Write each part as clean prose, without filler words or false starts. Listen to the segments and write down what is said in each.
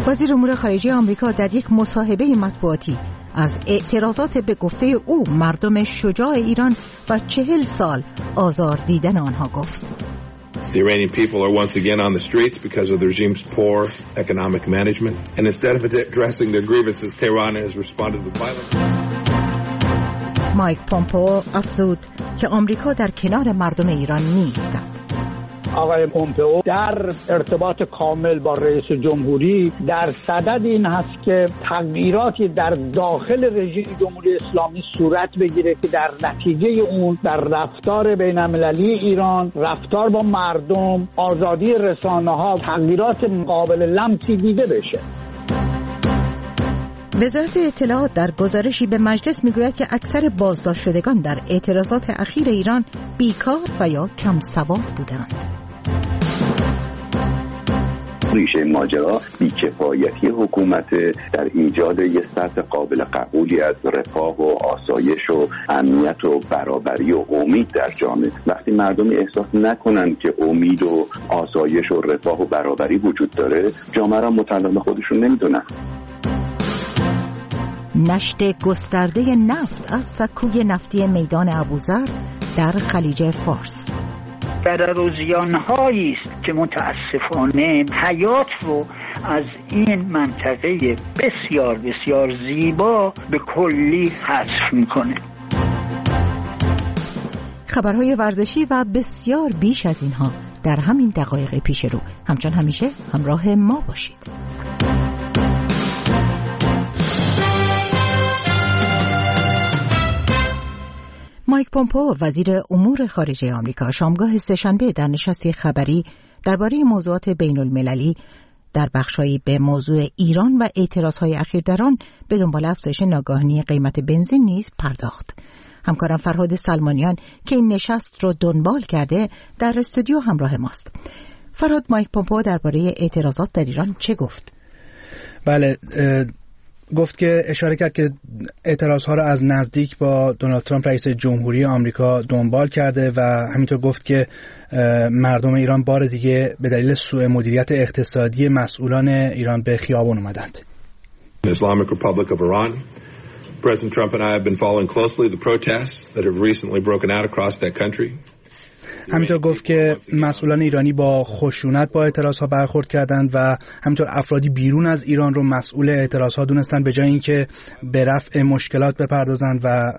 وزیر امور خارجه آمریکا در یک مصاحبه مطبوعاتی از اعتراضات به گفته او مردم شجاع ایران و 40 سال آزار دیدن آنها گفت. The Iranian people are once again on the streets because of the regime's poor economic management, and instead of addressing their grievances, Tehran has responded with violence. مایک پومپئو افزود که آمریکا در کنار مردم ایران نیستند. آقای پومپئو در ارتباط کامل با رئیس جمهوری در صدد این هست که تغییراتی در داخل رژیم جمهوری اسلامی صورت بگیره که در نتیجه اون در رفتار بین‌المللی ایران، رفتار با مردم، آزادی رسانه‌ها تغییرات قابل لمسی دیده بشه. وزارت اطلاعات در گزارشی به مجلس میگوید که اکثر بازداشت شدگان در اعتراضات اخیر ایران بیکار و یا کم سواد بودند. ریشه ماجرا بی‌کفایتی حکومت در ایجاد یک سطح قابل قبولی از رفاه و آسایش و امنیت و برابری و امید در جامعه. وقتی مردم احساس نکنن که امید و آسایش و رفاه و برابری وجود داره، جامعه را متعلق به خودشون نمیدونن. نشت گسترده نفت از سکوی نفتی میدان ابوذر در خلیج فارس. ضرر و زیان‌هایی است که متاسفانه حیات رو از این منطقه بسیار بسیار زیبا به کلی حذف میکنه. خبرهای ورزشی و بسیار بیش از اینها در همین دقایق پیش رو. همچون همیشه همراه ما باشید. مایک پومپئو وزیر امور خارجه آمریکا شامگاه سه‌شنبه در نشستی خبری درباره موضوعات بین‌المللی در بخشایی به موضوع ایران و اعتراضهای اخیر در آن به دنبال افزایش ناگهانی قیمت بنزین نیز پرداخت. همکارم فرهاد سلمانیان که این نشست رو دنبال کرده در استودیو همراه ماست. فرهاد، مایک پومپئو درباره اعتراضات در ایران چه گفت؟ بله، گفت که اشاره کرد که اعتراضها را از نزدیک با دونالد ترامپ رئیس جمهوری آمریکا دنبال کرده و همینطور گفت که مردم ایران بار دیگه به دلیل سوء مدیریت اقتصادی مسئولان ایران به خیابان اومدند. The Islamic Republic of Iran, President Trump and I have been following closely the protests that have recently broken out across that country. همینطور گفت که مسئولان ایرانی با خشونت با اعتراضها برخورد کردند و همینطور افرادی بیرون از ایران رو مسئول اعتراضها دونستند به جای اینکه به رفع مشکلات بپردازند و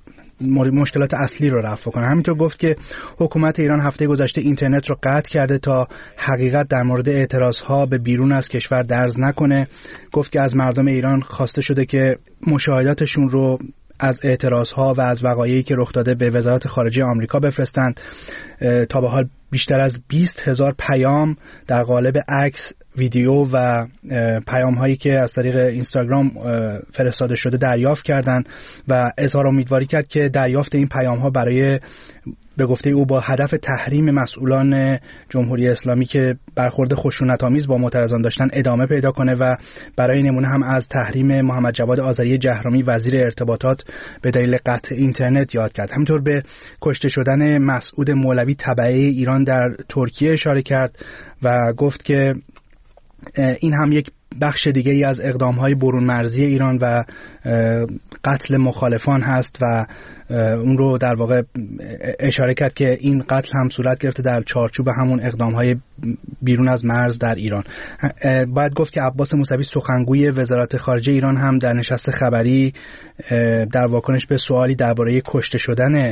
مشکلات اصلی رو رفع کنند. همینطور گفت که حکومت ایران هفته گذشته اینترنت رو قطع کرده تا حقیقت در مورد اعتراضها به بیرون از کشور درز نکنه. گفت که از مردم ایران خواسته شده که مشاهداتشون رو از اعتراضها و از وقایعی که رخ داده به وزارت خارجه آمریکا بفرستند. تا به حال بیشتر از 20,000 پیام در قالب عکس، ویدیو و پیام هایی که از طریق اینستاگرام فرستاده شده دریافت کردند و اظهار امیدواری کرد که دریافت این پیام ها برای به گفته او با هدف تحریم مسئولان جمهوری اسلامی که برخورد خشونت‌آمیز با معترضان داشتن ادامه پیدا کنه و برای نمونه هم از تحریم محمد جواد آذری جهرمی وزیر ارتباطات به دلیل قطع اینترنت یاد کرد. همینطور به کشته شدن مسعود مولوی تبعه ایران در ترکیه اشاره کرد و گفت که این هم یک بخش دیگه ای از اقدام‌های برون مرزی ایران و قتل مخالفان هست و اون رو در واقع اشاره کرد که این قتل هم صورت گرفته در چارچوب همون اقدام‌های بیرون از مرز در ایران. باید گفت که عباس موسوی سخنگوی وزارت خارجه ایران هم در نشست خبری در واکنش به سوالی درباره کشته شدن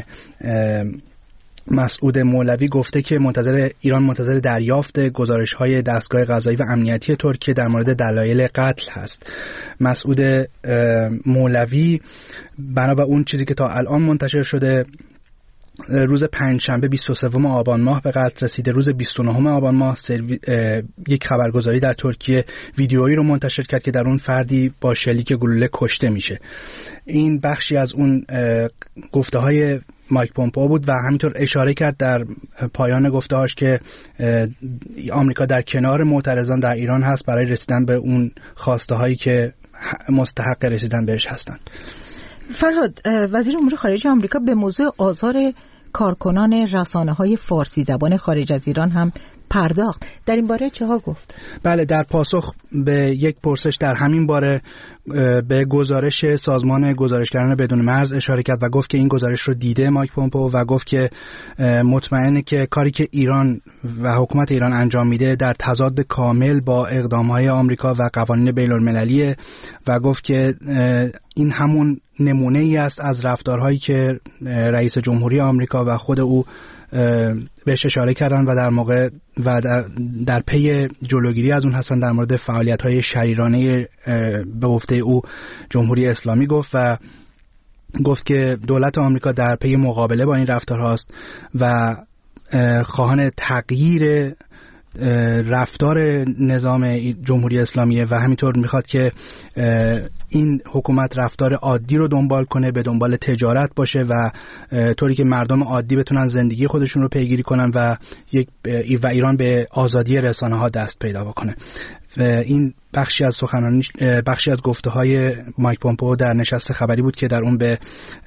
مسعود مولوی گفته که ایران منتظر دریافت گزارش‌های دستگاه قضایی و امنیتی ترکیه در مورد دلایل قتل هست. مسعود مولوی بنا به اون چیزی که تا الان منتشر شده روز پنجشنبه 23 آبان ماه به قتل رسیده. روز 29 آبان ماه یک خبرگزاری در ترکیه ویدیویی رو منتشر کرد که در اون فردی با شلیک گلوله کشته میشه. این بخشی از اون گفته‌های مایک پومپئو بود و همینطور اشاره کرد در پایان گفته‌هاش که آمریکا در کنار معترضان در ایران هست برای رسیدن به اون خواسته‌هایی که مستحق رسیدن بهش هستند. فرهاد، وزیر امور خارجه آمریکا به موضوع آزار کارکنان رسانه‌های فارسی زبان خارج از ایران هم پرداخت. در این باره چه ها گفت؟ بله، در پاسخ به یک پرسش در همین باره به گزارش سازمان گزارشگران بدون مرز اشاره کرد و گفت که این گزارش رو دیده مایک پومپئو و گفت که مطمئنه که کاری که ایران و حکومت ایران انجام میده در تضاد کامل با اقدامهای آمریکا و قوانین بین‌المللیه و گفت که این همون نمونه ای است از رفتارهایی که رئیس جمهوری آمریکا و خود او بهش اشاره کردن و در موقع و در پی جلوگیری از اون هستن در مورد فعالیت‌های شریرانه به گفته او جمهوری اسلامی گفت که دولت آمریکا در پی مقابله با این رفتارهاست و خواهان تغییر رفتار نظام جمهوری اسلامیه و همینطور میخواد که این حکومت رفتار عادی رو دنبال کنه، به دنبال تجارت باشه و طوری که مردم عادی بتونن زندگی خودشون رو پیگیری کنن و ایران به آزادی رسانه ها دست پیدا بکنه. این بخشی از گفته‌های مایک پومپئو در نشست خبری بود که در اون به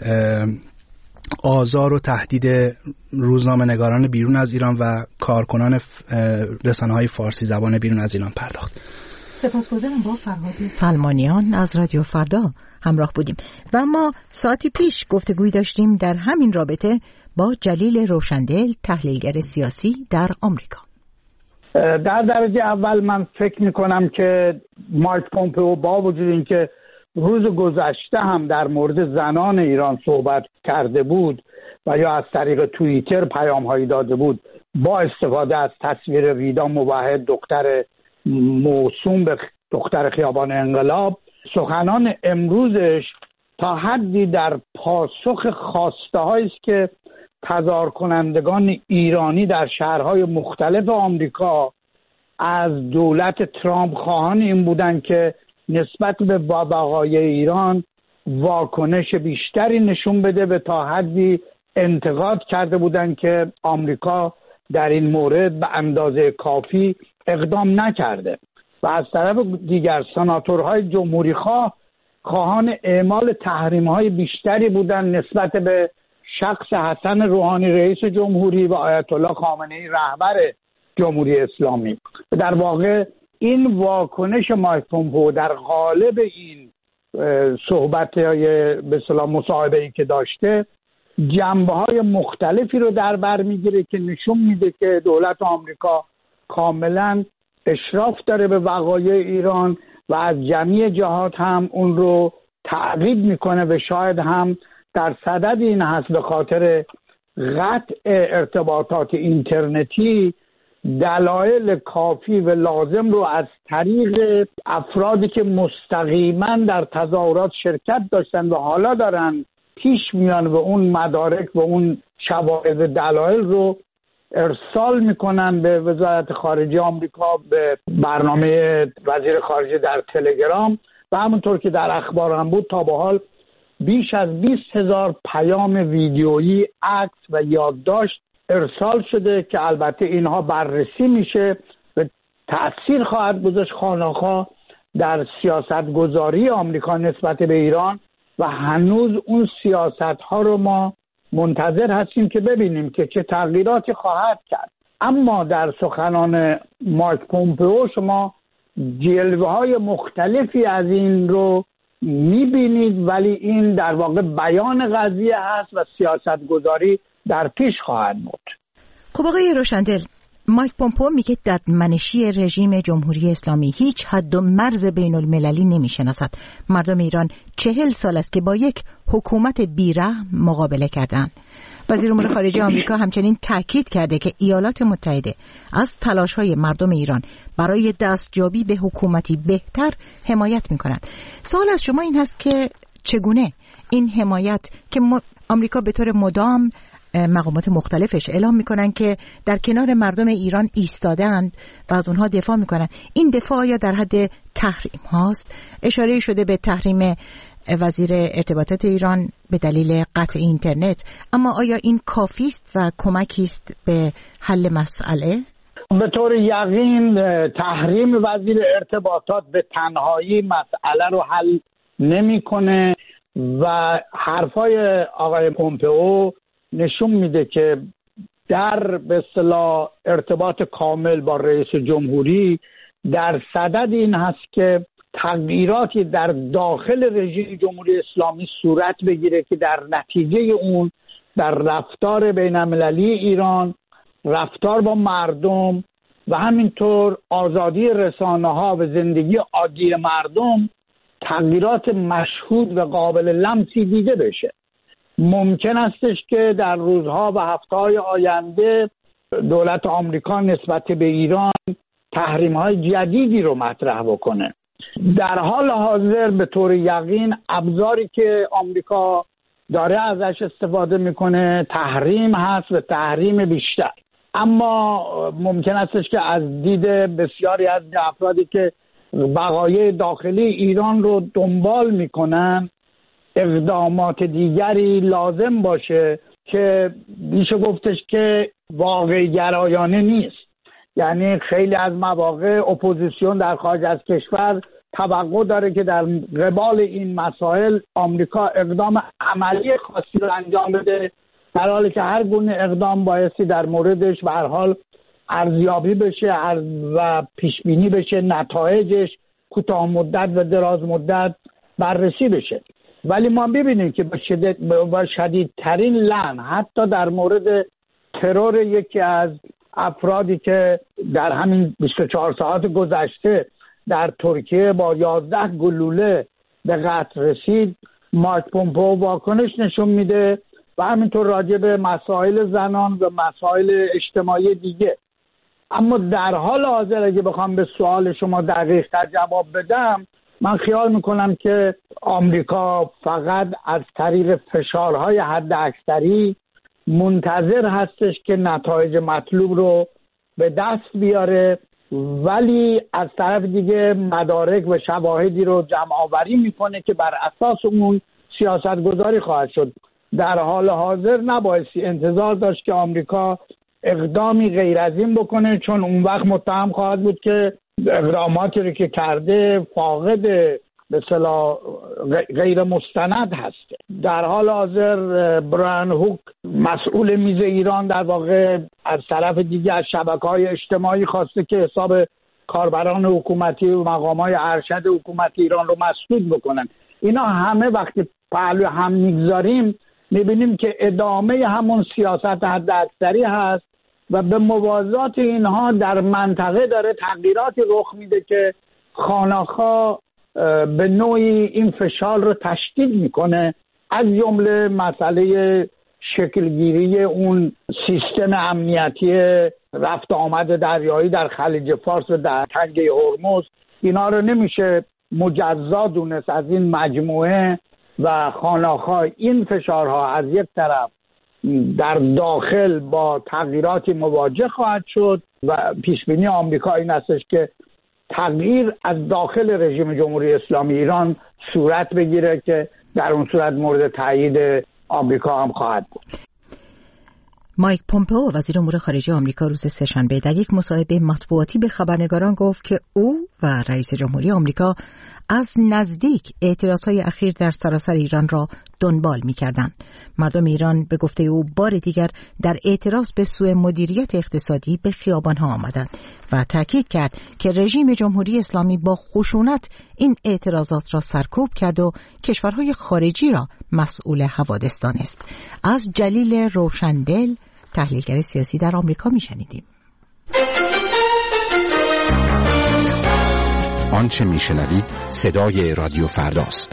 آزار و تهدید روزنامه‌نگاران بیرون از ایران و کارکنان رسانه‌های فارسی زبان بیرون از ایران پرداخت. سپاسگزارم. با فرهاد سلمانیان از رادیو فردا همراه بودیم و ما ساعتی پیش گفتگوی داشتیم در همین رابطه با جلیل روشندل، تحلیلگر سیاسی در آمریکا. در درجه اول من فکر می‌کنم که مایک پومپئو با وجود اینکه روز گذشته هم در مورد زنان ایران صحبت کرده بود و یا از طریق توییتر پیام‌هایی داده بود، با استفاده از تصویر ویدا موحد، دختر موسوم به دختر خیابان انقلاب، سخنان امروزش تا حدی در پاسخ خواسته‌هایی است که تظاهر کنندگان ایرانی در شهرهای مختلف آمریکا از دولت ترامپ خواهان این بودن که نسبت به بقای ایران واکنش بیشتری نشون بده، به تا حدی انتقاد کرده بودن که آمریکا در این مورد به اندازه کافی اقدام نکرده و از طرف دیگر سناتورهای جمهوری خواهان اعمال تحریم‌های بیشتری بودن نسبت به شخص حسن روحانی رئیس جمهوری و آیت الله خامنه‌ای رهبر جمهوری اسلامی. در واقع این واکنش مایک پومپئو در قالب این صحبت‌های به اصطلاح مصاحبه‌ای که داشته جنبه‌های مختلفی رو در بر می‌گیره که نشون میده که دولت آمریکا کاملاً اشراف داره به وقایع ایران و از جمعی جهات هم اون رو تعقیب میکنه و شاید هم در صدد این هست به خاطر قطع ارتباطات اینترنتی دلایل کافی و لازم رو از طریق افرادی که مستقیما در تظاهرات شرکت داشتن و حالا دارن پیش میان و اون مدارک و اون شواهد دلایل رو ارسال میکنن به وزارت خارجه آمریکا، به برنامه وزیر خارجه در تلگرام و همونطور که در اخبار هم بود تا به حال بیش از 20,000 پیام ویدیویی، عکس و یادداشت ارسال شده که البته اینها بررسی میشه و تأثیر خواهد گذاشت خانه‌ها در سیاست گذاری آمریکا نسبت به ایران و هنوز اون سیاست ها رو ما منتظر هستیم که ببینیم که چه تغییراتی خواهد کرد. اما در سخنان مایک پومپئو شما جلوه های مختلفی از این رو میبینید، ولی این در واقع بیان قضیه هست و سیاست گذاری در پیش خواهد بود. خب آقای روشندل، مایک پومپئو میگه ددمنشی رژیم جمهوری اسلامی هیچ حد و مرز بین المللی نمیشناسد. مردم ایران 40 سال است که با یک حکومت بیرحم مقابله کردند. وزیر امور خارجه آمریکا همچنین تاکید کرده که ایالات متحده از تلاش‌های مردم ایران برای دستیابی به حکومتی بهتر حمایت می‌کند. سوال از شما این هست که چگونه این حمایت که آمریکا به طور مدام مقامات مختلفش اعلام میکنن که در کنار مردم ایران ایستادند و از اونها دفاع میکنن، این دفاع یا در حد تحریم هاست؟ اشاره شده به تحریم وزیر ارتباطات ایران به دلیل قطع اینترنت، اما آیا این کافی است و کمکی است به حل مسئله؟ به طور یقین تحریم وزیر ارتباطات به تنهایی مسئله رو حل نمیکنه و حرفای آقای پومپئو نشون میده که در به اصطلاح ارتباط کامل با رئیس جمهوری در صدد این هست که تغییراتی در داخل رژیم جمهوری اسلامی صورت بگیره که در نتیجه اون در رفتار بین‌المللی ایران، رفتار با مردم و همینطور آزادی رسانه‌ها و زندگی عادی مردم تغییرات مشهود و قابل لمسی دیده بشه. ممکن استش که در روزها و هفته‌های آینده دولت آمریکا نسبت به ایران تحریم‌های جدیدی رو مطرح بکنه. در حال حاضر به طور یقین ابزاری که آمریکا داره ازش استفاده میکنه تحریم هست و تحریم بیشتر، اما ممکن استش که از دید بسیاری از افرادی که بقایای داخلی ایران رو دنبال میکنن اقدامات دیگری لازم باشه که میشه گفتش که واقعی گرایانه نیست. یعنی خیلی از مواقع اپوزیسیون در خارج از کشور توقع داره که در قبال این مسائل آمریکا اقدام عملی خاصی رو انجام بده، در حالی که هر گونه اقدام بایستی در موردش به هر حال ارزیابی بشه و پیش بینی بشه، نتایجش کوتاه مدت و دراز مدت بررسی بشه. ولی ما ببینیم که با شدیدترین لعن حتی در مورد ترور یکی از افرادی که در همین 24 ساعت گذشته در ترکیه با 11 گلوله به قتل رسید، مایک پومپئو واکنش نشون میده و همینطور راجع به مسائل زنان و مسائل اجتماعی دیگه. اما در حال حاضر اگه بخوام به سوال شما دقیق تر جواب بدم، من خیال میکنم که آمریکا فقط از طریق فشارهای حد اکثری منتظر هستش که نتایج مطلوب رو به دست بیاره، ولی از طرف دیگه مدارک و شواهدی رو جمع آوری میکنه که بر اساس اون سیاست گذاری خواهد شد. در حال حاضر نبایستی انتظار داشت که آمریکا اقدامی غیر از این بکنه، چون اون وقت متهم خواهد بود که اقداماتی رو که کرده فاقد به اصطلاح غیر مستند هست. در حال حاضر برایان هوک مسئول میز ایران در واقع از طرف دیگه از شبکه‌های اجتماعی خواسته که حساب کاربران حکومتی و مقامات ارشد حکومتی ایران رو مسدود بکنن. اینا همه وقتی پهلو هم میگذاریم میبینیم که ادامه همون سیاست حداکثری هست و به موازات اینها در منطقه داره تغییراتی رخ میده که خانه‌ها به نوعی این فشار رو تشدید میکنه، از جمله مسئله شکلگیری اون سیستم امنیتی رفت آمد دریایی در خلیج فارس و در تنگه هرمز. اینا رو نمیشه مجزا دونست از این مجموعه و خانه‌ها. این فشارها از یک طرف در داخل با تغییراتی مواجه خواهد شد و پیشبینی آمریکا این استش که تغییر از داخل رژیم جمهوری اسلامی ایران صورت بگیره که در اون صورت مورد تایید آمریکا هم خواهد بود. مایک پومپئو وزیر امور خارجه آمریکا روز سه‌شنبه در یک مصاحبه مطبوعاتی به خبرنگاران گفت که او و رئیس جمهوری آمریکا از نزدیک اعتراضهای اخیر در سراسر ایران را دنبال می‌کردند. مردم ایران به گفته او بار دیگر در اعتراض به سوء مدیریت اقتصادی به خیابان‌ها آمدند و تاکید کرد که رژیم جمهوری اسلامی با خشونت این اعتراضات را سرکوب کرد و کشورهای خارجی را مسئول حوادث دانست. از جلیل روشندل، تحلیلگر سیاسی در آمریکا می‌شنیدیم. آنچه میشنوید صدای رادیو فرداست.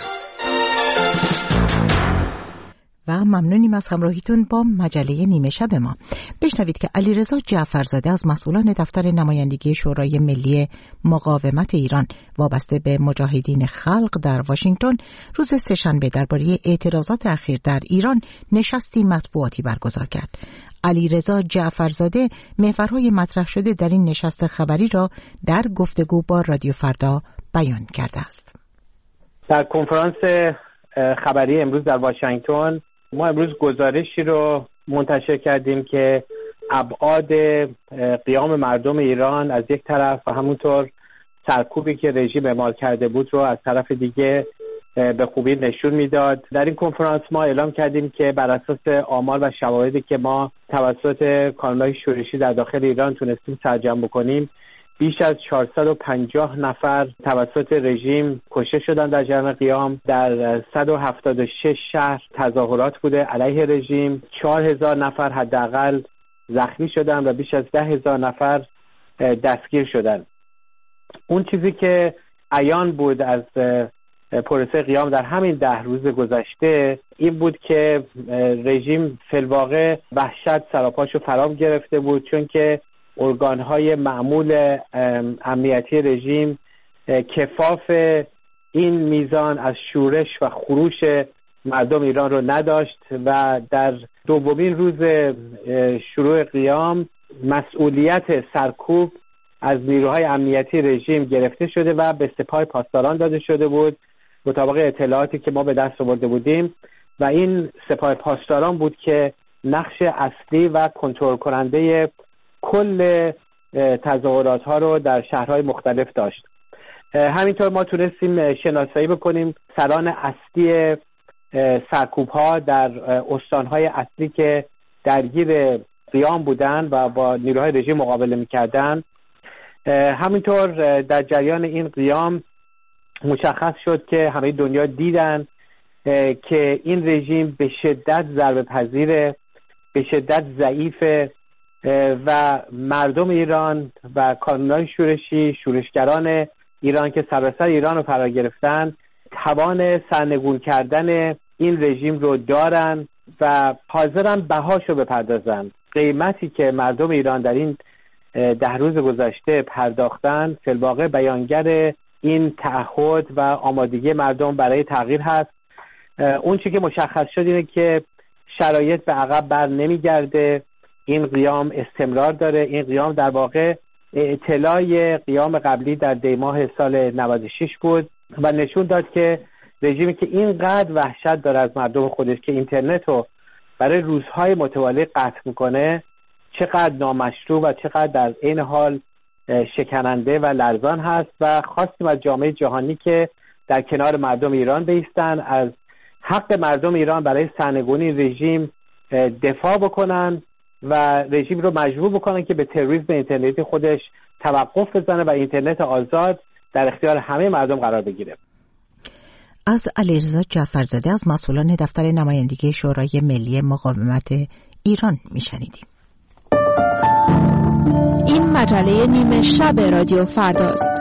و ممنونیم از همراهیتون با مجله نیمه شب ما. بشنوید که علیرضا جعفرزاده از مسئولان دفتر نمایندگی شورای ملی مقاومت ایران وابسته به مجاهدین خلق در واشنگتن روز سه‌شنبه درباره اعتراضات اخیر در ایران نشستی مطبوعاتی برگزار کرد. علیرضا جعفرزاده محورهای مطرح شده در این نشست خبری را در گفتگو با رادیو فردا بیان کرده است. در کنفرانس خبری امروز در واشنگتن ما امروز گزارشی رو منتشر کردیم که ابعاد قیام مردم ایران از یک طرف و همونطور سرکوبی که رژیم اعمال کرده بود رو از طرف دیگه به خوبی نشون میداد. در این کنفرانس ما اعلام کردیم که بر اساس آمار و شواهدی که ما توسط کانون‌های شورشی در داخل ایران تونستیم سرجم بکنیم، بیش از 450 نفر توسط رژیم کشته شدن در جریان قیام. در 176 شهر تظاهرات بوده علیه رژیم. 4000 نفر حداقل زخمی شدن و بیش از 10,000 نفر دستگیر شدن. اون چیزی که عیان بود از پروسه قیام در همین 10 روز گذشته این بود که رژیم فی‌الواقع وحشت سراپاشو فرا گرفته بود، چون که ارگان‌های معمول امنیتی رژیم کفاف این میزان از شورش و خروش مردم ایران رو نداشت و در دومین روز شروع قیام مسئولیت سرکوب از نیروهای امنیتی رژیم گرفته شده و به سپاه پاسداران داده شده بود مطابق اطلاعاتی که ما به دست آورده بودیم و این سپاه پاسداران بود که نقش اصلی و کنترل کننده کل تظاهرات ها رو در شهرهای مختلف داشت. همینطور ما تونستیم شناسایی بکنیم سران اصلی سرکوب ها در استانهای اصلی که درگیر قیام بودن و با نیروهای رژیم مقابله میکردن. همینطور در جریان این قیام مشخص شد که همه دنیا دیدن که این رژیم به شدت ضربه پذیره، به شدت ضعیفه و مردم ایران و کانون‌های شورشگران ایران که سراسر ایران رو فرا گرفتن توان سرنگون کردن این رژیم رو دارن و حاضرن بهاشو بپردازن. قیمتی که مردم ایران در این 10 روز گذشته پرداختن فی‌الواقع بیانگر این تعهد و آمادگی مردم برای تغییر هست. اون چیزی که مشخص شد اینه که شرایط به عقب بر نمیگرده، این قیام استمرار داره. این قیام در واقع اطلاع قیام قبلی در دیماه سال 96 بود و نشون داد که رژیمی که اینقدر وحشت داره از مردم خودش که اینترنت رو برای روزهای متوالی قطع میکنه چقدر نامشروع و چقدر در این حال شکننده و لرزان هست و خواستیم از جامعه جهانی که در کنار مردم ایران بایستن، از حق مردم ایران برای سرنگونی رژیم دفاع بکنن و رژیم رو مجبور بکنن که به تروریسم اینترنتی خودش توقف بزنه و اینترنت آزاد در اختیار همه مردم قرار بگیره. از علیرضا جعفرزاده از مسئولان دفتر نمایندگی شورای ملی مقاومت ایران میشنیدیم. این مجله نیمه شب رادیو فرداست.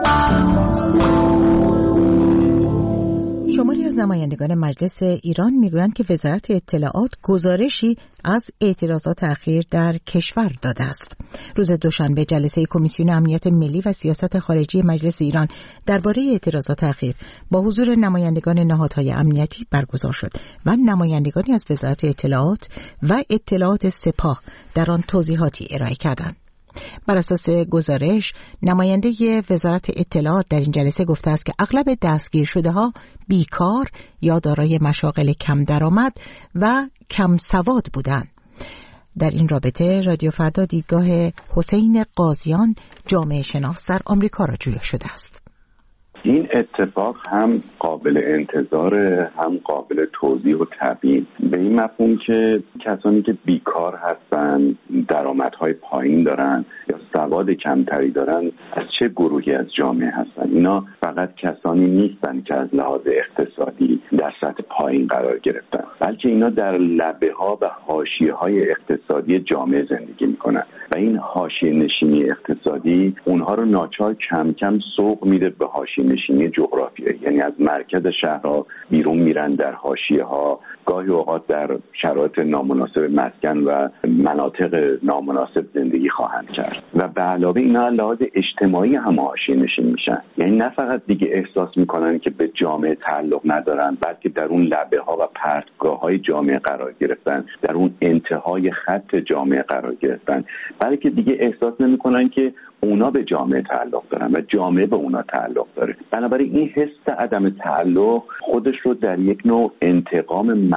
شماری از نمایندگان مجلس ایران میگویند که وزارت اطلاعات گزارشی از اعتراضات اخیر در کشور داده است. روز دوشنبه جلسه کمیسیون امنیت ملی و سیاست خارجی مجلس ایران درباره اعتراضات اخیر با حضور نمایندگان نهادهای امنیتی برگزار شد و نمایندگانی از وزارت اطلاعات و اطلاعات سپاه در آن توضیحاتی ارائه کردند. بر اساس گزارش نماینده وزارت اطلاعات در این جلسه گفته است که اغلب دستگیر شده ها بیکار یا دارای مشاغل کم درآمد و کم سواد بودند. در این رابطه رادیو فردا دیدگاه حسین قاضیان جامعه شناس در آمریکا را جویا شده است. این اتفاق هم قابل انتظاره، هم قابل توضیح و تبیین، به این مفهوم که کسانی که بیکار هستن، درآمدهای پایین دارن یا سواد کمتری دارن، از چه گروهی از جامعه هستن؟ اینا فقط کسانی نیستن که از لحاظ اقتصادی در سطح پایین قرار گرفتن، بلکه اینا در لبه‌ها و حاشیه‌های اقتصادی جامعه زندگی میکنن و این حاشیه نشینی اقتصادی اونها رو ناچار کم کم سوق میده به حاشیه نشینی جغرافیایی، یعنی از مرکز شهرها بیرون میرن در حاشیه‌ها، گاهی اوقات در شرایط نامناسب مسکن و مناطق نامناسب زندگی خواهند کرد و به علاوه اینا لحاظ اجتماعی هم حاشیه نشین میشن، یعنی نه فقط دیگه احساس میکنن که به جامعه تعلق ندارن، بلکه در اون لبه‌ها و پرتگاه‌های جامعه قرار گرفتن، در اون انتهای خط جامعه قرار گرفتن، بلکه دیگه احساس نمیکنن که اونا به جامعه تعلق دارن و جامعه به اونا تعلق داره. بنابراین این حس عدم تعلق خودش رو در یک نوع انتقام مخفی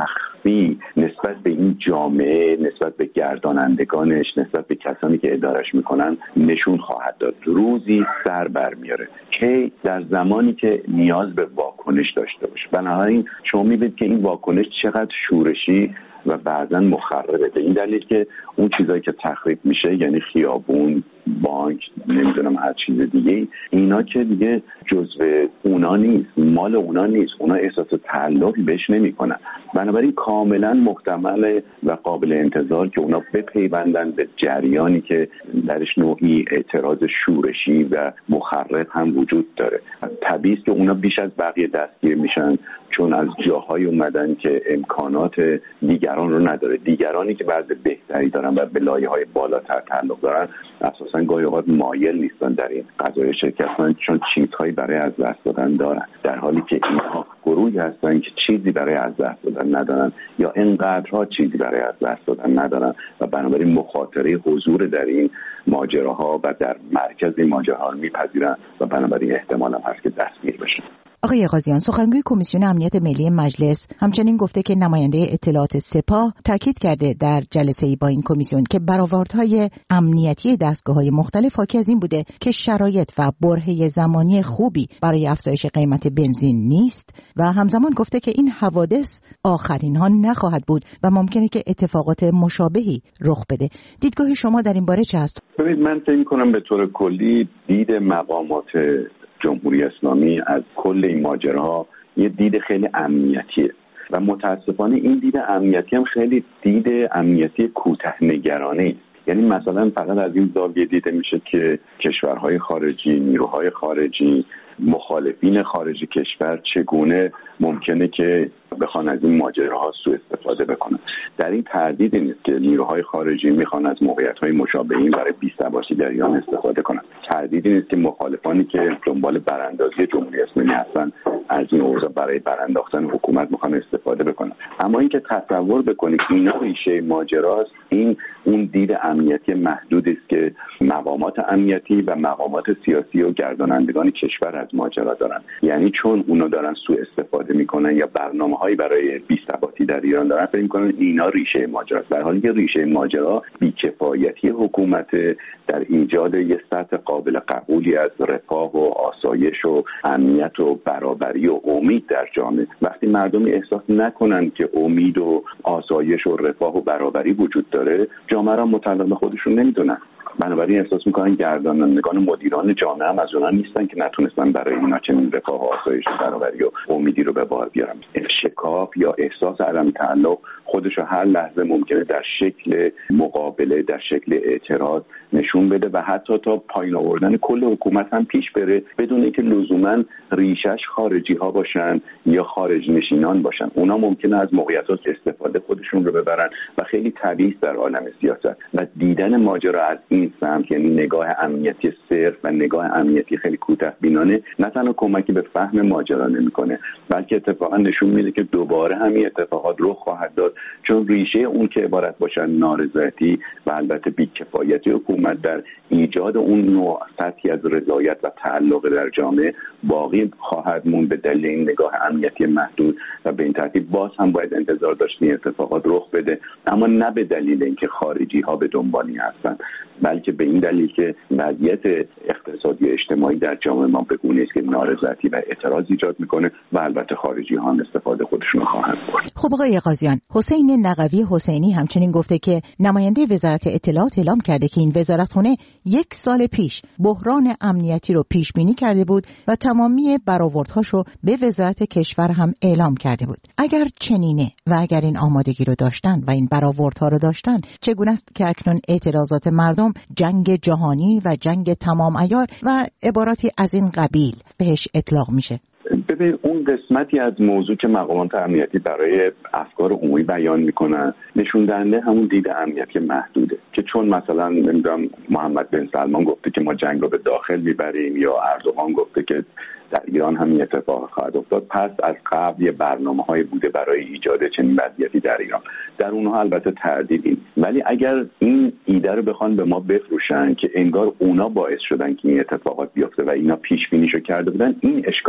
منفی نسبت به این جامعه، نسبت به گردانندگانش، نسبت به کسانی که ادارش میکنن نشون خواهد داد. روزی سر برمیاره که در زمانی که نیاز به واکنش داشته باشه. بنابراین شما میبینید که این واکنش چقدر شورشی و بعضا مخربه. به این دلیل که اون چیزایی که تخریب میشه، یعنی خیابون، بانک، نمیدونم هر چیز دیگه، اینا که دیگه جزو اونا نیست، مال اونا نیست، اونا احساس تعلقی بهش نمیکنن. بنابراین کاملا محتمل و قابل انتظار که اونا بپیوندن به جریانی که درش نوعی اعتراض شورشی و مخرب هم وجود داره. طبیعی است که اونا بیش از بقیه دستگیر میشن، چون از جاهای اومدن که امکانات دیگران رو نداره. دیگرانی که بعض بهتری دارن و به لایه‌های بالاتر تعلق دارن اساساً گاهی اوقات مایل نیستن در این قضایا شرکت کنن، چون چیزهایی برای از دست دادن دارن، در حالی که اینها گروهی هستن که چیزی برای از دست دادن ندارن یا اینقدرها چیزی برای از دست دادن ندارن و بنابراین مخاطره حضور در این ماجراها و در مرکز این ماجراها رو میپذیرن و بنابراین احتمالاً هست که دستگیر بشن. آقای غازیان، سخنگوی کمیسیون امنیت ملی مجلس همچنین گفته که نماینده اطلاعات سپاه تاکید کرده در جلسه‌ای با این کمیسیون که برآوردهای امنیتی دستگاه‌های مختلف حاکی از این بوده که شرایط و برهه زمانی خوبی برای افزایش قیمت بنزین نیست و همزمان گفته که این حوادث آخرین ها نخواهد بود و ممکنه که اتفاقات مشابهی رخ بده. دیدگاه شما در این باره چه است؟ ببینید، من فکر می‌کنم به طور کلی دید مقامات جمهوری اسلامی از کل این ماجراها یه دید خیلی امنیتیه و متاسفانه این دید امنیتی هم خیلی دید امنیتی کوتاه‌نگرانه است. یعنی مثلا فقط از این زاویه دیده میشه که کشورهای خارجی، نیروهای خارجی، مخالفین خارجی کشور چگونه ممکنه که بخوان از این ماجراها سوء استفاده بکنن. در این تردید نیست که نیروهای خارجی میخوان از موقعیت‌های مشابه این برای بی‌ثباتی در ایران استفاده کنن. تردیدی نیست که مخالفانی که دنبال براندازی جمهوری اسلامی هستن از این اوضاع برای برانداختن حکومت میخوان استفاده بکنن. اما اینکه تصور بکنید اینا ریشه ماجراست، این اون دید امنیتی محدودی است که مقامات امنیتی و مقامات سیاسی و گردانندگان کشور از ماجرا دارن. یعنی چون اونا دارن سوء استفاده میکنن یا برنامه‌هایی برای بی‌ثباتی در ایران دارن، فکر میکنن اینا ریشه ماجراست، در حالی که ریشه ماجرا بی‌کفایتی حکومت در ایجاد یک سطح قابل قبولی از رفاه و آسایش و امنیت و برابری و امید در جامعه. وقتی مردم احساس نکنن که امید و آسایش و رفاه و برابری وجود داره، جامعه را متعلق به خودشون نمیدونن. بنابراین احساس میکنن گردانندگان و مدیران جامعه هم از اونها نیستن که نتونستن برای اینا چنین رفاه و آسایش و برابری و امیدی رو به بار بیارن. شکاف یا احساس عدم تعلق خودش رو هر لحظه ممکنه در شکل مقابله، در شکل اعتراض نشون بده و حتی تا پایین آوردن کل حکومت هم پیش بره، بدون اینکه لزوما ریشش خارجی ها باشن یا خارج نشینان باشن. اونا ممکنه از موقعیتات استفاده خودشون رو ببرن و خیلی طبیعی است در عالم سیاست. و دیدن ماجرا از این سمت، یعنی نگاه امنیتی صرف و نگاه امنیتی خیلی کوتاه‌بینانه، نه تنها کمکی به فهم ماجرا نمی‌کنه، بلکه اتفاقا نشون میده که دوباره همین اتفاقات رخ خواهد داد، چون ریشه اون که عبارت باشن نارضایتی و البته بی‌کفایتی حکومت در ایجاد اون نوع سطحی از رضایت و تعلق در جامعه باقی خواهد موند به دلیل این نگاه امنیتی محدود و به این ترتیب باز هم باید انتظار داشت این اتفاقات رخ بده، اما نه به دلیل اینکه خارجی ها به دنبالی هستن، بلکه به این دلیل که وضعیت اقتصادی و اجتماعی در جامعه ما به گونه‌ای است که نارضایتی و اعتراض ایجاد میکنه و البته خارجی ها هم استفاده خودشون خواهند برد. خب آقای غازیان، حسین نقوی حسینی همچنین گفته که نماینده وزارت اطلاعات اعلام کرده که این وزارتخانه 1 سال پیش بحران امنیتی رو پیش بینی کرده بود و تمامی برآوردهاش رو به وزارت کشور هم اعلام کرده بود. اگر چنینه و اگر این آمادگی رو داشتن و این برآوردها رو داشتن، چگونه است که اکنون اعتراضات مردم جنگ جهانی و جنگ تمام عیار و عباراتی از این قبیل بهش اطلاق میشه؟ ببین، اون قسمتی از موضوع که مقامات امنیتی برای افکار عمومی بیان میکنن نشون دهنده همون دید امنیتی محدوده که چون مثلا نمیدونم محمد بن سلمان گفته که ما جنگ رو به داخل میبریم یا اردوغان گفته که در ایران همین اتفاق خواهد افتاد، پس از قبل یه برنامه‌های بوده برای ایجاد چنین وضعیتی در ایران. در اونها البته تردیدیم، ولی اگر این ایده رو بخوان به ما بفروشن که انگار اونا باعث شدن که این اتفاقات بیفته و اینا پیش بینیشو کرده بودن، این اشکال ماجرا.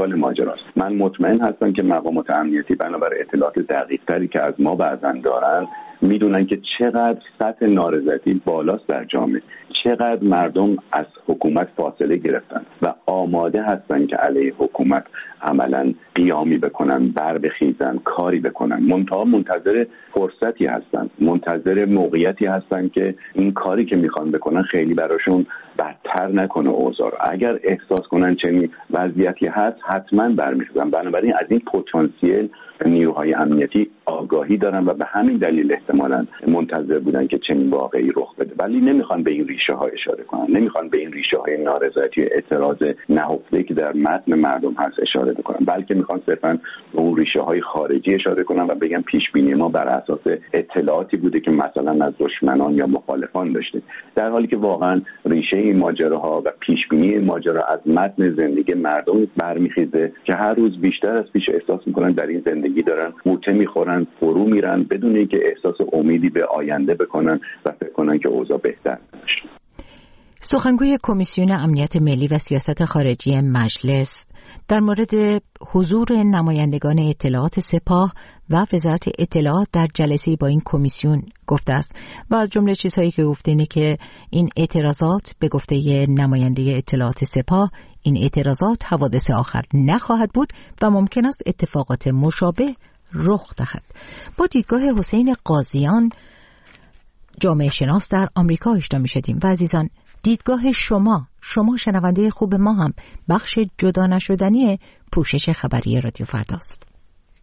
ماجراست. من مطمئن هستم که مقامات امنیتی بنابر اطلاعات دقیق‌تری که از ما بعضن دارن میدونن که چقدر سطح نارضایتی بالاست در جامعه، چقدر مردم از حکومت فاصله گرفتن و آماده هستن که علیه حکومت عملاً قیامی بکنن، بر بخیزن، کاری بکنن. منتظر فرصتی هستن، منتظر موقعیتی هستن که این کاری که میخوان بکنن خیلی براشون بدتر نکنه اوضاع. اگر احساس کنن چنین وضعیتی هست حتما برمیخیزن. بنابراین از این پتانسیل نیروهای امنیتی آگاهی دارن و به همین دلیل احتمالاً منتظر بودن که چنین واقعی رخ بده، ولی نمیخوان به این ریشه ها اشاره کنن، نمیخوان به این ریشه های نارضایتی اعتراض نهفته که در متن مردم هست اشاره بکنن، بلکه میخوان صرفاً به اون ریشه های خارجی اشاره کنن و بگن پیش بینی ما بر اساس اطلاعاتی بوده که مثلا از دشمنان یا مخالفان داشتیم، در حالی که واقعاً ریشه این ماجراها و پیش بینی این ماجرا از متن زندگی مردم برمیخیزه که هر روز بیشتر از پیش احساس میکنن در این زندگی دارن غوطه میخورن، فرو میرن بدون اینکه احساس امیدی به آینده بکنن و فکر کنن که اوضاع بهتر بشه. سخنگوی کمیسیون امنیت ملی و سیاست خارجی مجلس در مورد حضور نمایندگان اطلاعات سپاه و وزارت اطلاعات در جلسه با این کمیسیون گفته است و از جمله چیزهایی که گفته اینه که این اعتراضات به گفته نماینده اطلاعات سپاه این اعتراضات حوادث آخر نخواهد بود و ممکن است اتفاقات مشابه رخ دهد. با دیدگاه حسین قاضیان جامعه شناس در آمریکا آشنا می‌شدیم و عزیزان دیدگاه شما شنونده خوب ما هم بخش جدا نشدنی پوشش خبری رادیو فرداست.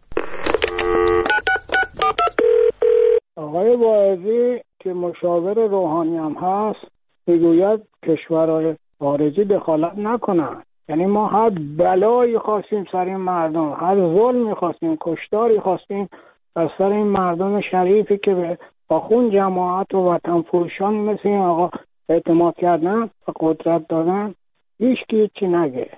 آقای واعظی که مشاور روحانی هم هست میگوید کشورهای خارجی دخالت نکنن. یعنی ما هر بلایی خواستیم سر این مردم، هر ظلمی خواستیم، کشتاری خواستیم از سر این مردم شریفی که با خون جماعت و وطن فروشان مثل این آقا اعتماد کردن و قدرت دادن، هیچ کی چی نگه.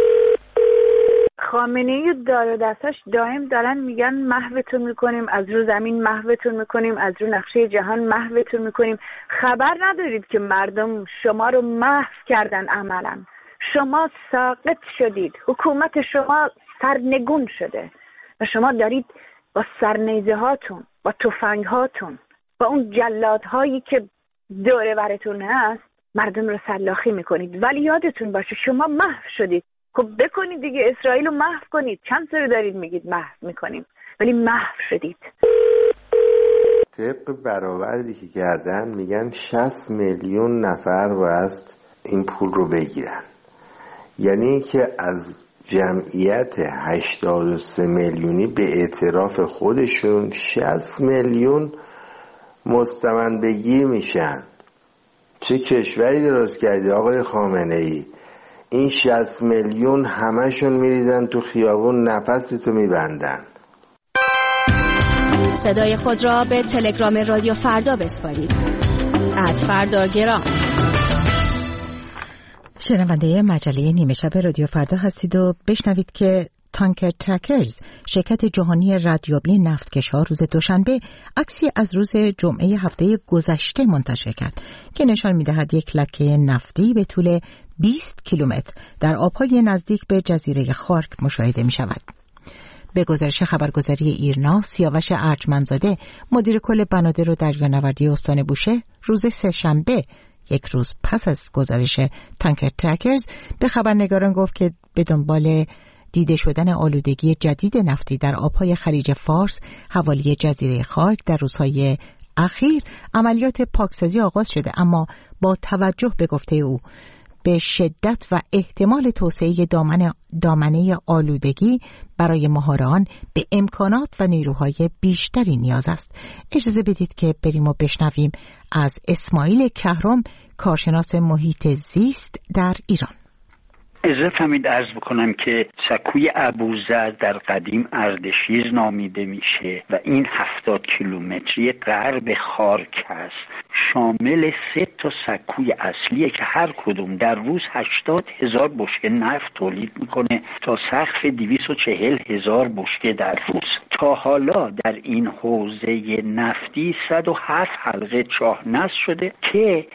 خامنه‌ای دار دستش دائم دارن میگن محوتون میکنیم، از رو زمین محوتون میکنیم، از رو نقشه جهان محوتون میکنیم. خبر ندارید که مردم شما رو محو کردن. عملا شما ساقط شدید، حکومت شما سرنگون شده و شما دارید با سرنیزه هاتون، با تفنگ هاتون، با اون جلادهایی که دوره براتون هست مردم رو سلاخی میکنید. ولی یادتون باشه شما محو شدید. خب بکنید دیگه، اسرائیل رو محو کنید. چند سر دارید میگید محو میکنیم، ولی محو شدید. طبق برآوردی که کردن میگن 60 میلیون نفر باید این پول رو بگیرن، یعنی که از جمعیت 83 میلیونی به اعتراف خودشون 60 میلیون مستمند بگیر میشن. چه کشوری درست کردی آقای خامنه ای؟ این 60 میلیون همشون میریزن تو خیابون، نفستو میبندن. صدای خود را به تلگرام رادیو فردا بسپارید. @فرداگرام. شنونده مجله نیمه شب رادیو فردا هستید و بشنوید که تانکر ترکرز، شرکت جهانی ردیابی نفتکش‌ها، روز دوشنبه عکسی از روز جمعه هفته گذشته منتشر کرد که نشان می‌دهد یک لکه نفتی به طول 20 کیلومتر در آب‌های نزدیک به جزیره خارک مشاهده می‌شود. به گزارش خبرگزاری ایرنا، سیاوش ارجمندزاده، مدیر کل بنادر و دریانوردی استان بوشهر، روز سه‌شنبه، یک روز پس از گزارش تانکر ترکرز، به خبرنگاران گفت که به دنبال دیده شدن آلودگی جدید نفتی در آبهای خلیج فارس حوالی جزیره خارک در روزهای اخیر عملیات پاکسازی آغاز شده، اما با توجه به گفته او به شدت و احتمال توسعه دامنه آلودگی برای ماهر آن به امکانات و نیروهای بیشتری نیاز است. اجازه بدید که بریم و بشنویم از اسماعیل کهرم، کارشناس محیط زیست در ایران. اجازه فرمایید عرض بکنم که سکوی ابوذر در قدیم اردشیر نامیده میشه و این 70 کیلومتری غرب خارک است. شامل 3 تا سکوی اصلیه که هر کدوم در روز 80,000 بشکه نفت تولید میکنه تا سقف 240,000 بشکه در روز. تا حالا در این حوزه نفتی 107 حلقه چاه نصب شده که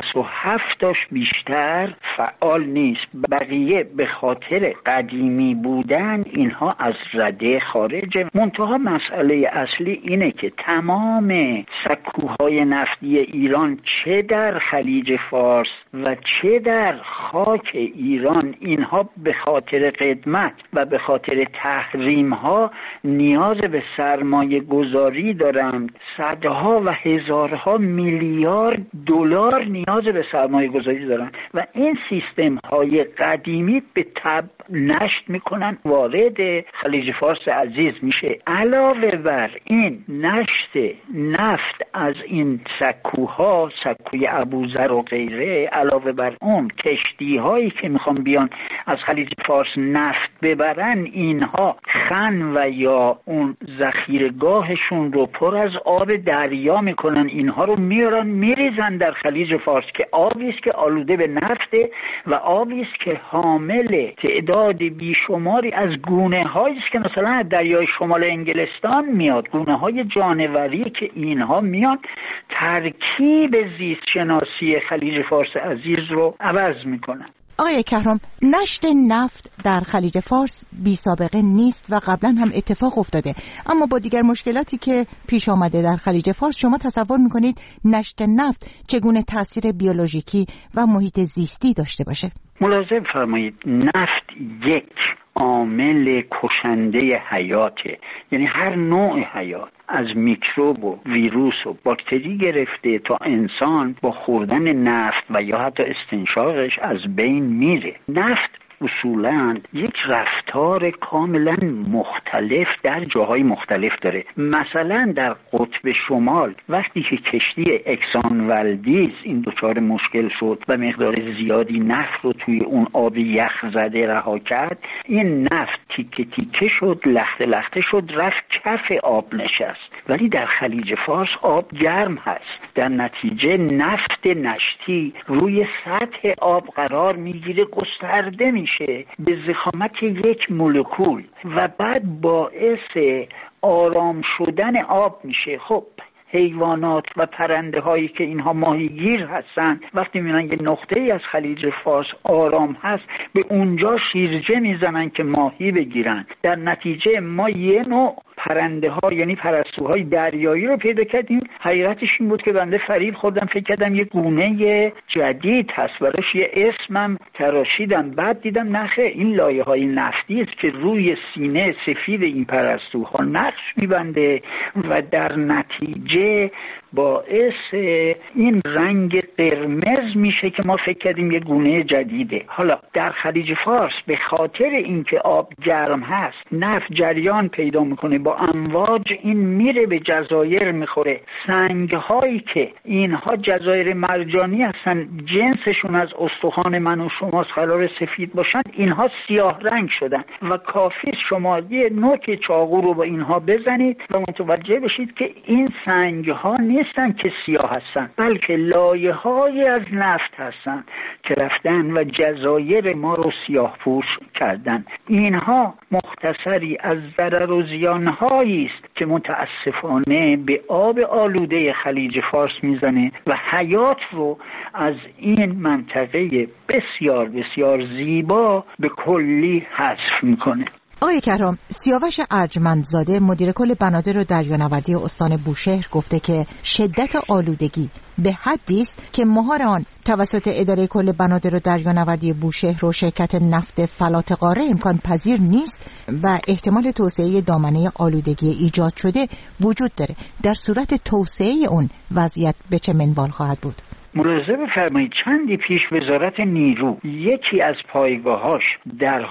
67تاش بیشتر فعال نیست. بقیه به خاطر قدیمی بودن اینها از رده خارجه. منتها مسئله اصلی اینه که تمام سکوهای نفتی ایران چه در خلیج فارس و چه در خاک ایران، اینها به خاطر قدمت و به خاطر تحریم ها نیاز به سرمایه گذاری دارند. صدها و هزارها میلیارد دلار نیاز به سرمایه گذاری دارند و این سیستم های قدیمی به تبع نشت میکنن، وارد خلیج فارس عزیز میشه. علاوه بر این نشت نفت از این سکوها، سکوی ابوذر و غیره، علاوه بر اون کشتی هایی که میخوان بیان از خلیج فارس نفت ببرن، اینها خن و یا اون ذخیره‌گاهشون رو پر از آب دریا میکنن، اینها رو میارن میریزن در خلیج فارس که آبی است که آلوده به نفته و آبی است که حامل تعداد بیشماری از گونه‌هایی است که مثلا از دریای شمال انگلستان میاد، گونه‌های جانوری که اینها میان ترکیب زیست شناسی خلیج فارس عزیز رو عوض میکنن. آقای کهرام، نشت نفت در خلیج فارس بی سابقه نیست و قبلا هم اتفاق افتاده، اما با دیگر مشکلاتی که پیش آمده در خلیج فارس، شما تصور میکنید نشت نفت چگونه تاثیر بیولوژیکی و محیط زیستی داشته باشه؟ ملاحظه فرمایید، نفت یک عامل کشنده حیاته، یعنی هر نوع حیات از میکروب و ویروس و باکتری گرفته تا انسان با خوردن نفت و یا حتی استنشاقش از بین میره. نفت اصولاً یک رفتار کاملا مختلف در جاهای مختلف داره. مثلا در قطب شمال وقتی که کشتی اکسان والدیز این دچار مشکل شد و مقدار زیادی نفت رو توی اون آب یخ زده رها کرد، این نفت تیکه تیکه شد، لخته لخته شد، رفت کف آب نشست. ولی در خلیج فارس آب گرم هست، در نتیجه نفت نشتی روی سطح آب قرار میگیره، گسترده میشه به ضخامت یک مولکول و بعد باعث آرام شدن آب میشه. خب حیوانات و پرنده هایی که اینها ماهیگیر هستن وقتی میبینن یه نقطه ای از خلیج فارس آرام هست، به اونجا شیرجه میزنن که ماهی بگیرن. در نتیجه ما یه نوع پرنده ها یعنی پرستوهای دریایی رو پیدا کردیم. حقیقتش این بود که بنده فریب خوردم، فکر کردم یه گونه جدید هست، براش یه اسمم تراشیدم، بعد دیدم نخه، این لایه های نفتی است که روی سینه سفید این پرستوها نقش میبنده و در نتیجه باعث این رنگ قرمز میشه که ما فکر کردیم یه گونه جدیده. حالا در خلیج فارس به خاطر اینکه آب گرم هست، نفت جریان پیدا میکنه، با امواج این میره به جزایر میخوره. سنگ هایی که اینها جزایر مرجانی هستن، جنسشون از استخوان من و شماست، قرار سفید باشن، اینها سیاه رنگ شدن و کافی شما یه نوک چاقو رو با اینها بزنید و متوجه بشید که این سنگ ها نیستن که سیاه هستن، بلکه لایه های از نفت هستن که رفتن و جزایر ما رو سیاه پوش کردن. اینها مختصری از ضرر و زیانهایی است که متاسفانه به آب آلوده خلیج فارس میزنه و حیات رو از این منطقه بسیار بسیار زیبا به کلی حذف میکنه. آقای کهرام، سیاوش ارجمندزاده مدیر کل بنادر و دریانوردی استان بوشهر گفته که شدت آلودگی به حدی است که مهار آن توسط اداره کل بنادر و دریانوردی بوشهر و شرکت نفت فلات قاره امکان پذیر نیست و احتمال توسعه دامنه آلودگی ایجاد شده وجود داره. در صورت توسعه اون وضعیت به چه منوال خواهد بود؟ ملاحظه بفرمایید، چندی پیش وزارت نیرو یکی از پایگاهاش در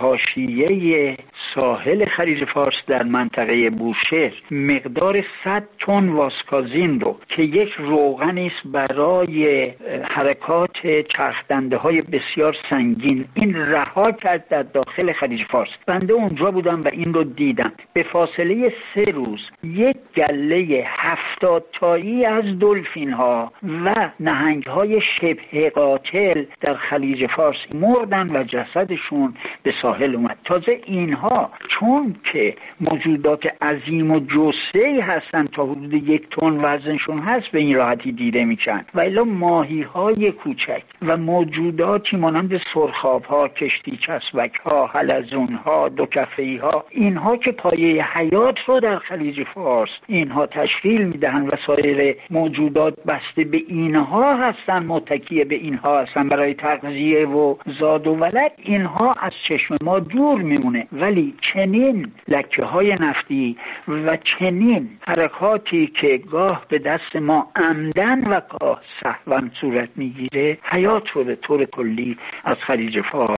حاشیه ساحل خلیج فارس در منطقه بوشهر مقدار 100 تن واسکازین رو که یک روغنی است برای حرکات چرخدنده های بسیار سنگین، این رها کرد در داخل خلیج فارس. بنده اونجا بودم و این رو دیدم. به فاصله 3 روز یک گله 70 تایی از دلفین ها و نهنگ های شبه قاتل در خلیج فارس مردن و جسدشون به ساحل اومد. تازه اینها اینها چون که موجودات عظیم و جثه‌ای هستن تا حدود 1 تن وزنشون هست به این راحتی دیده میشن، و الا ماهی‌های کوچک و موجوداتی مانند سرخاب‌ها، کشتی چسبک‌ها، حلزون‌ها، دوکفه‌ای‌ها، اینها که پایه حیات رو در خلیج فارس اینها تشکیل میدهن و سایر موجودات بسته به اینها هستن، متکی به اینها هستن برای تغذیه و زاد و ولد، اینها از چشم ما دور میمونه. ولی چنین لکه‌های نفتی و چنین حرکاتی که گاه به دست ما عمدن و گاه سهواً صورت میگیره، حیات رو به طور کلی از خلیج فارس